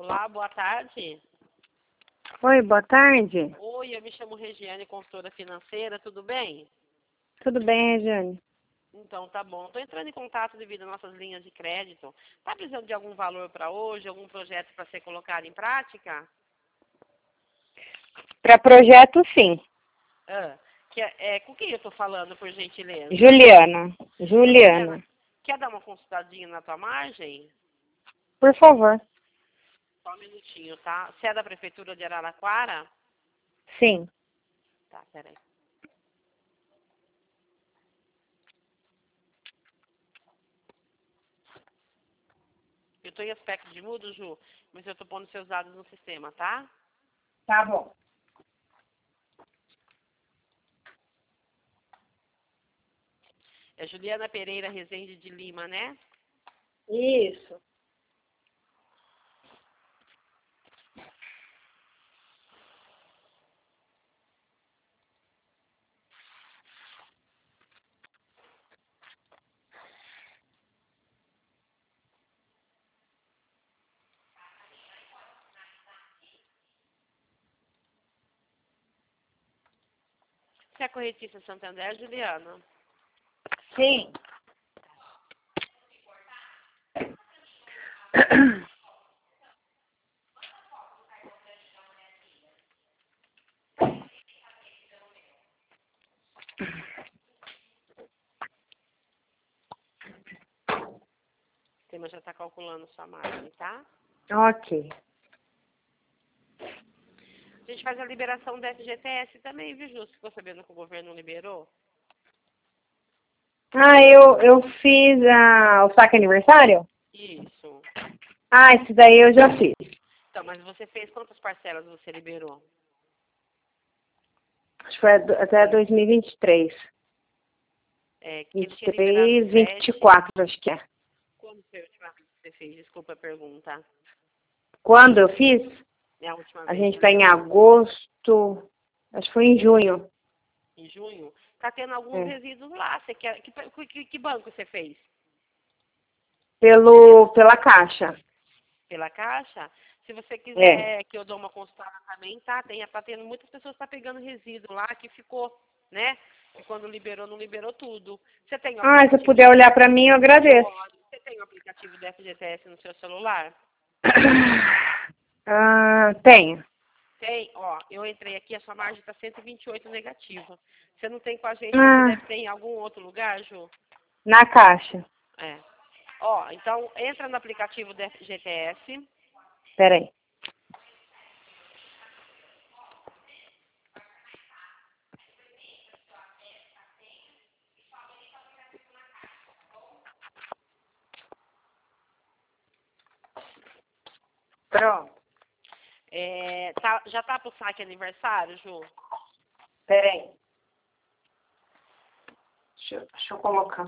Olá, boa tarde. Oi, boa tarde. Oi, eu me chamo Regiane, consultora financeira, tudo bem? Tudo bem, Regiane? Então, tá bom. Estou entrando em contato devido às nossas linhas de crédito. Tá precisando de algum valor para hoje, algum projeto para ser colocado em prática? Para projeto, sim. Com quem eu estou falando, por gentileza? Juliana. Ô, Juliana. Quer dar uma consultadinha na tua margem? Por favor. Só um minutinho, tá? Você é da Prefeitura de Araraquara? Sim. Tá, peraí. Eu estou em aspecto de mudo, Ju, mas eu estou pondo seus dados no sistema, tá? Tá bom. É Juliana Pereira Rezende de Lima, né? Isso. Você é corretista Santander, Juliana? Sim. O sistema já está calculando sua margem, tá? Ok. A gente faz a liberação do FGTS também, viu, Ju? Você ficou sabendo que o governo liberou? Ah, eu fiz o saque aniversário? Isso. Ah, esse daí eu já fiz. Então, mas você fez quantas parcelas você liberou? Acho que foi até 2023. Que ele tinha liberado 23, 7. 24, acho que é. Quando foi a última vez que você fez? Desculpa a pergunta. Quando eu fiz? É a última A vez, gente você está em lembra? agosto. Acho que foi em junho. Em junho? Tá tendo alguns É. resíduos lá. Você quer... Que banco você fez? Pela Caixa. Pela Caixa? Se você É. quiser que eu dou uma consultada também, tá? Tá tendo muitas pessoas tá pegando resíduo lá que ficou, né? E quando liberou, não liberou tudo. Você tem o Ah, se aplicativo puder olhar para mim, eu agradeço. Você tem o aplicativo do FGTS no seu celular? Ah, tenho. Tem, ó, eu entrei aqui, a sua margem está 128 negativa. Você não tem com a gente, você Ah, deve ter em algum outro lugar, Ju? na Caixa. É. Ó, então entra no aplicativo do FGTS. Peraí. Pronto. Já tá pro saque aniversário, Ju? Peraí. Deixa eu colocar.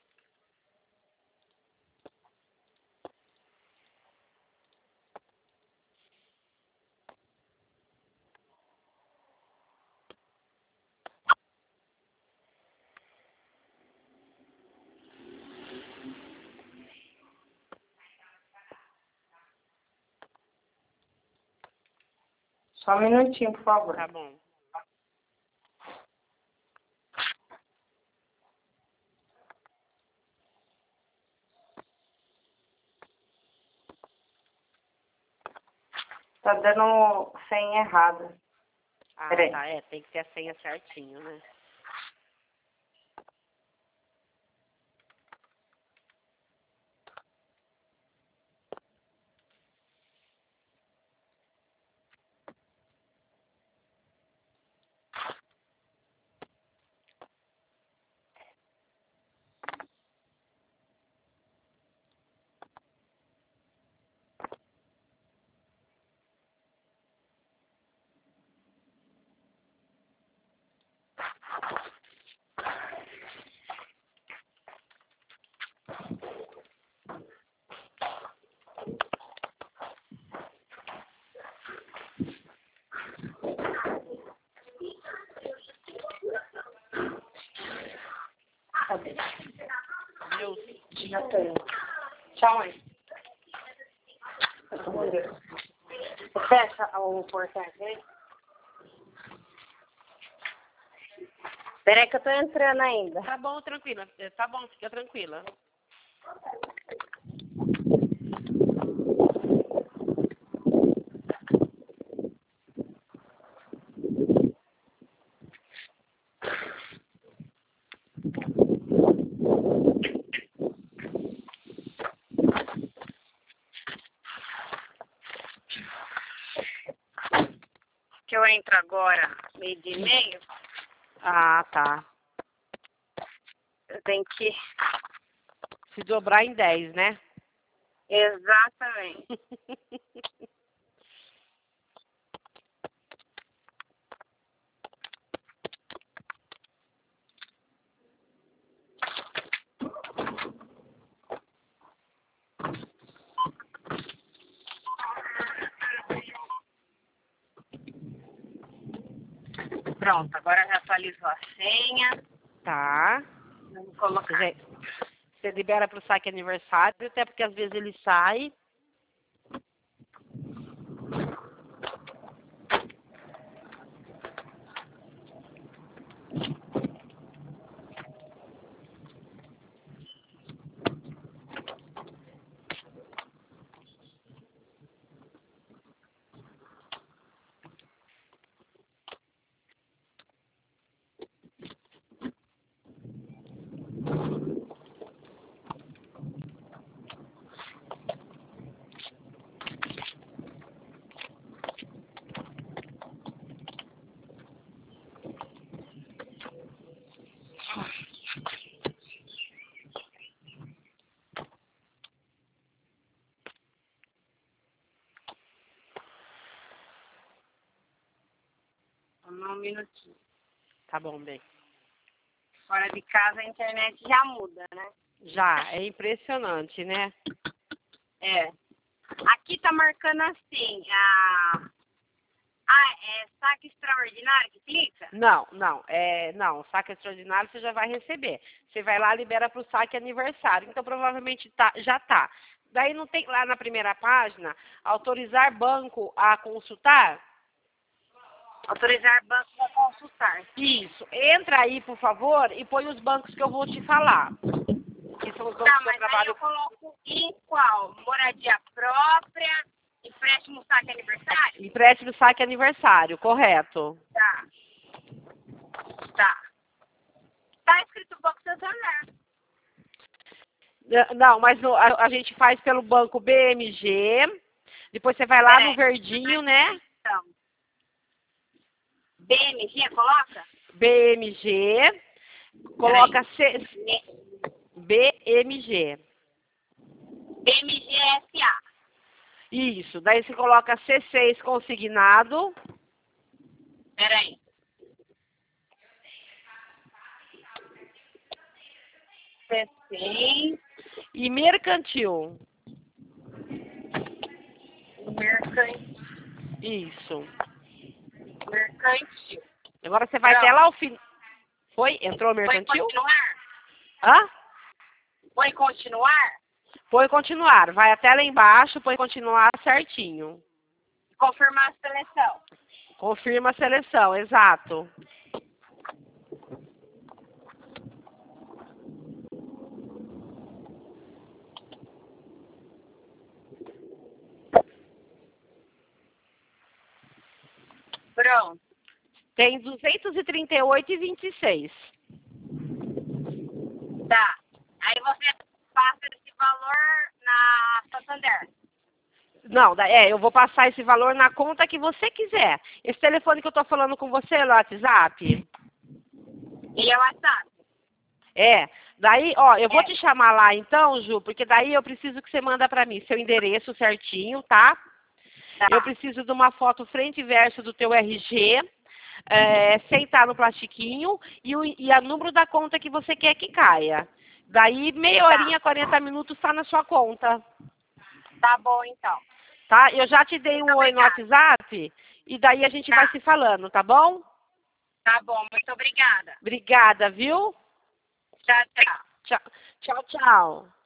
Só um minutinho, por favor. Tá bom. Tá dando senha errada. Ah, Peraí. tá, tem que ter a senha certinho, né? Cadê? Viu? Já tenho. Tchau, mãe. Fecha o portão aqui. Peraí que eu tô entrando ainda. Tá bom, tranquila. Tá bom, fica tranquila. Que eu entro agora, 12:30, Ah, tá. eu tenho que... Se dobrar em 10, né? Exatamente. Pronto, agora já atualizou a senha. Tá. Vamos colocar. Você libera pro saque aniversário, até porque às vezes ele sai. Um minutinho. Tá bom, bem. Fora de casa a internet já muda, né? Já, é impressionante, né? É. Aqui tá marcando assim, é saque extraordinário que clica? Não, saque extraordinário você já vai receber. Você vai lá, libera pro saque aniversário. Então provavelmente já tá. Daí não tem lá na primeira página, autorizar banco a consultar? Autorizar banco a consultar. Isso. Entra aí, por favor, e põe os bancos que eu vou te falar. Que são os bancos Tá, que eu mas aí trabalho. eu coloco em qual? Moradia própria, empréstimo saque aniversário? Empréstimo saque aniversário, correto. Tá. Tá. Tá escrito Banco Santander. Não, mas a gente faz pelo banco BMG. Depois você vai lá no verdinho, né? Então, BMG, coloca? BMG. Coloca BMG. BMGSA. Isso. Daí você coloca C6 consignado. Peraí. C6. E mercantil. Mercantil. Isso. Mercantil. Agora você vai até lá ao fim. Foi? Entrou o Põe mercantil? continuar? Hã? Põe continuar? Põe continuar. Vai até lá embaixo, põe continuar certinho. Confirmar a seleção. Confirma a seleção, exato. Pronto. Tem 238,26. Tá. Aí você passa esse valor na Santander. Não, eu vou passar esse valor na conta que você quiser. Esse telefone que eu tô falando com você é no WhatsApp? E é WhatsApp. É. Daí, ó, eu vou te chamar lá então, Ju, porque daí eu preciso que você manda pra mim seu endereço certinho, tá? Tá. Eu preciso de uma foto frente e verso do teu RG, sentar no plastiquinho e o número da conta que você quer que caia. Daí, meia horinha, 40 minutos está na sua conta. Tá bom, então. Tá? Eu já te dei Muito um oi no obrigada. WhatsApp e daí a gente vai se falando, tá bom? Tá bom, muito obrigada. Obrigada, viu? Tchau, tchau. Tchau, tchau, tchau.